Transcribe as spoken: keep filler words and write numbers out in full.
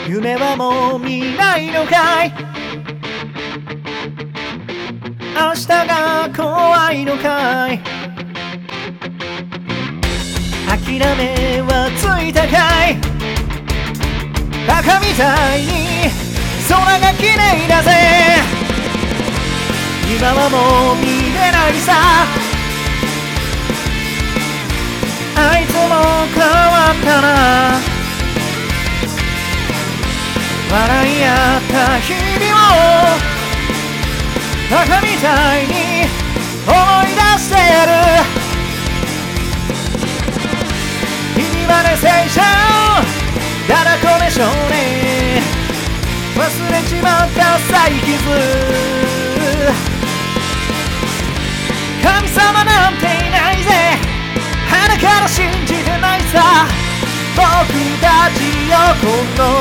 夢はもう見ないのかい。明日が怖いのかい。諦めはついたかい。バカみたいに空が綺麗だぜ。今はもう見れないさ。あいつも変わったな。笑い合った日々をバカみたいに思い出してやる。君まで青春だらこで少年忘れちまった再傷。神様なんていないぜ。鼻から信じてないさ。僕たちをこの